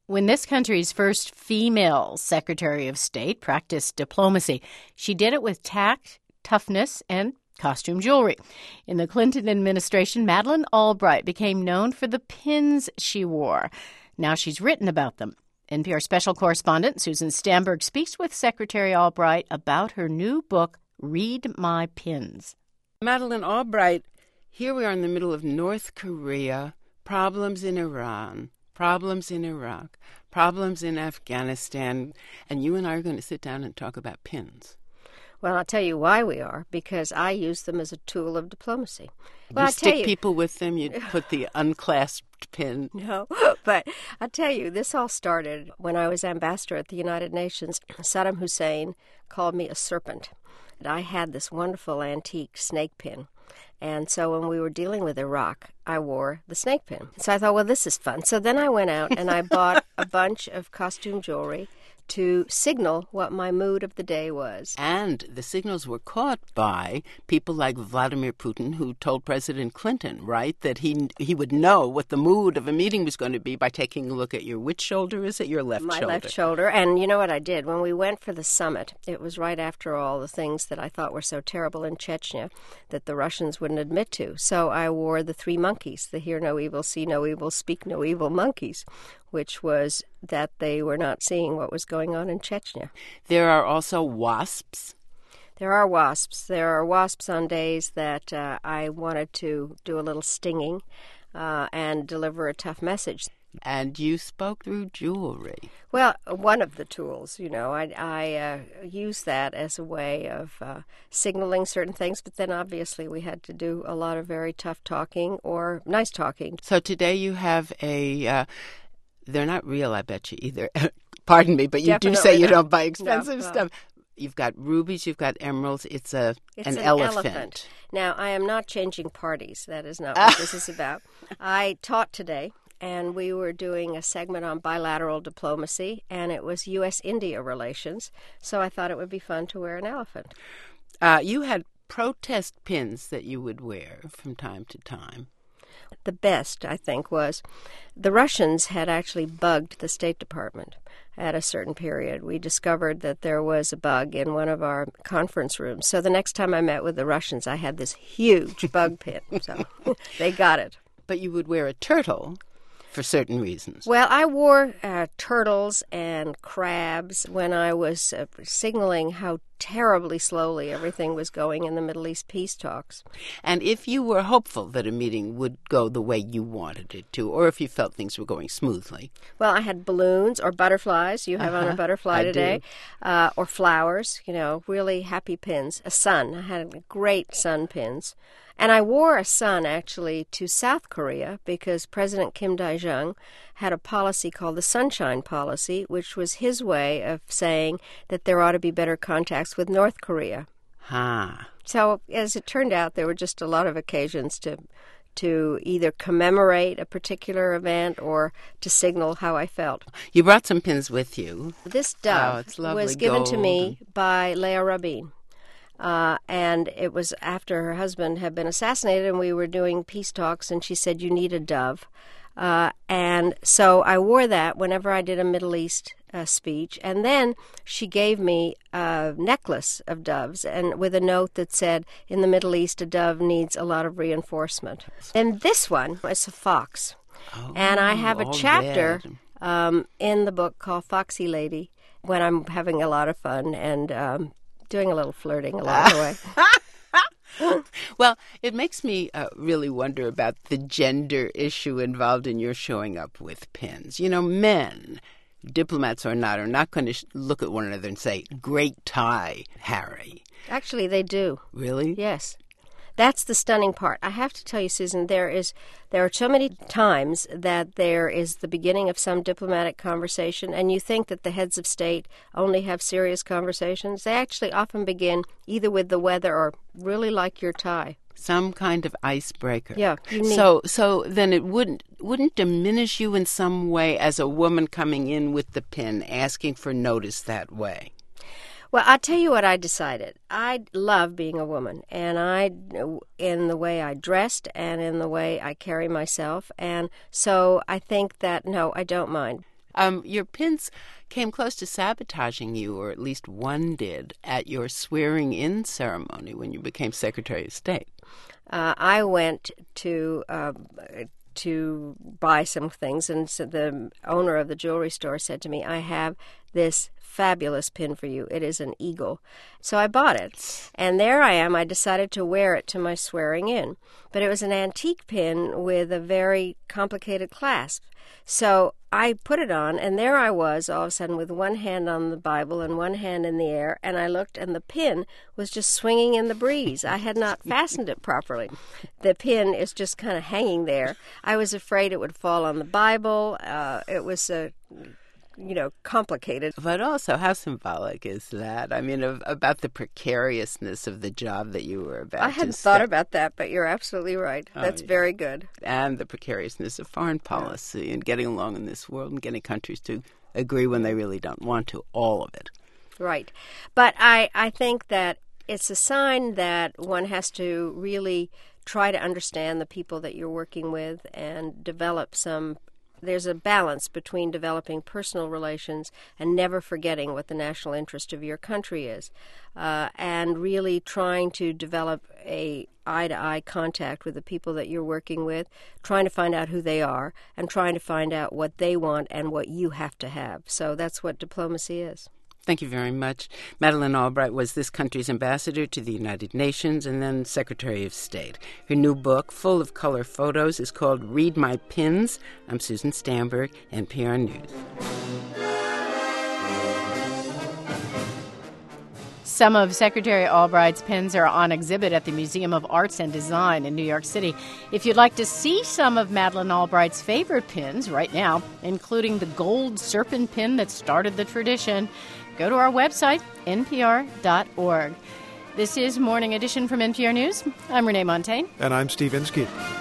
When this country's first female Secretary of State practiced diplomacy, she did it with tact, toughness, and costume jewelry. In the Clinton administration, Madeleine Albright became known for the pins she wore. Now she's written about them. NPR special correspondent Susan Stamberg speaks with Secretary Albright about her new book, Read My Pins. Madeleine Albright, here we are in the middle of North Korea, problems in Iran, problems in Iraq, problems in Afghanistan, and you and I are going to sit down and talk about pins. Well, I'll tell you why we are, because I use them as a tool of diplomacy. Well, you stick people with them, you put the unclasped pin. No, but I'll tell you, this all started when I was ambassador at the United Nations. Saddam Hussein called me a serpent. And I had this wonderful antique snake pin. And so when we were dealing with Iraq, I wore the snake pin. So I thought, well, this is fun. So then I went out and I bought a bunch of costume jewelry to signal what my mood of the day was. And the signals were caught by people like Vladimir Putin, who told President Clinton, right, that he would know what the mood of a meeting was going to be by taking a look at your which shoulder is it? Your left shoulder. My left shoulder. And you know what I did? When we went for the summit, it was right after all the things that I thought were so terrible in Chechnya that the Russians wouldn't admit to. So I wore the three monkeys, the hear no evil, see no evil, speak no evil monkeys, which was that they were not seeing what was going on in Chechnya. There are also wasps. There are wasps. There are wasps on days that I wanted to do a little stinging and deliver a tough message. And you spoke through jewelry. Well, one of the tools, I use that as a way of signaling certain things, but then obviously we had to do a lot of very tough talking or nice talking. So today you have a... they're not real, I bet you, either. Pardon me, but you Definitely do say you not. don't buy expensive No. stuff. You've got rubies, you've got emeralds. It's an elephant. Now, I am not changing parties. That is not what this is about. I taught today, and we were doing a segment on bilateral diplomacy, and it was U.S.-India relations, so I thought it would be fun to wear an elephant. You had protest pins that you would wear from time to time. The best, I think, was the Russians had actually bugged the State Department at a certain period. We discovered that there was a bug in one of our conference rooms. So the next time I met with the Russians, I had this huge bug pin. So they got it. But you would wear a turtle for certain reasons. Well, I wore turtles and crabs when I was signaling how terribly slowly everything was going in the Middle East peace talks. And if you were hopeful that a meeting would go the way you wanted it to, or if you felt things were going smoothly. Well, I had balloons or butterflies. You have on a butterfly today. Or flowers, really happy pins. A sun. I had great sun pins. And I wore a sun, actually, to South Korea because President Kim Dae-jung had a policy called the Sunshine Policy, which was his way of saying that there ought to be better contacts with North Korea. So, as it turned out, there were just a lot of occasions to either commemorate a particular event or to signal how I felt. You brought some pins with you. This dove was given to me by Leah Rabin. And it was after her husband had been assassinated, and we were doing peace talks, and she said, "You need a dove." And so I wore that whenever I did a Middle East speech. And then she gave me a necklace of doves, and with a note that said, "In the Middle East, a dove needs a lot of reinforcement." And this one is a fox. And I have a chapter in the book called Foxy Lady when I'm having a lot of fun and doing a little flirting along the way. Well, it makes me really wonder about the gender issue involved in your showing up with pins. Men, diplomats or not, are not going to look at one another and say, "Great tie, Harry." Actually, they do. Really? Yes. That's the stunning part. I have to tell you, Susan, there are so many times that there is the beginning of some diplomatic conversation, and you think that the heads of state only have serious conversations. They actually often begin either with the weather or really like your tie. Some kind of icebreaker. Yeah. So then it wouldn't diminish you in some way as a woman coming in with the pin, asking for notice that way. Well, I'll tell you what I decided. I love being a woman, and in the way I dressed and in the way I carry myself, and so I think that, no, I don't mind. Your pins came close to sabotaging you, or at least one did, at your swearing-in ceremony when you became Secretary of State. I went to buy some things, and so the owner of the jewelry store said to me, "I have this fabulous pin for you. It is an eagle." So I bought it, and there I am. I decided to wear it to my swearing in, but it was an antique pin with a very complicated clasp. So I put it on, and there I was all of a sudden with one hand on the Bible and one hand in the air, and I looked, and the pin was just swinging in the breeze. I had not fastened it properly. The pin is just kind of hanging there. I was afraid it would fall on the Bible. It was complicated. But also, how symbolic is that? I mean, about the precariousness of the job that you were about to I hadn't thought about that, but you're absolutely right. That's very good. And the precariousness of foreign policy and getting along in this world and getting countries to agree when they really don't want to, all of it. Right. But I think that it's a sign that one has to really try to understand the people that you're working with and develop there's a balance between developing personal relations and never forgetting what the national interest of your country is, and really trying to develop a eye-to-eye contact with the people that you're working with, trying to find out who they are, and trying to find out what they want and what you have to have. So that's what diplomacy is. Thank you very much. Madeleine Albright was this country's ambassador to the United Nations and then Secretary of State. Her new book, full of color photos, is called Read My Pins. I'm Susan Stamberg, NPR News. Some of Secretary Albright's pins are on exhibit at the Museum of Arts and Design in New York City. If you'd like to see some of Madeleine Albright's favorite pins right now, including the gold serpent pin that started the tradition, go to our website, npr.org. This is Morning Edition from NPR News. I'm Renee Montagne. And I'm Steve Inskeep.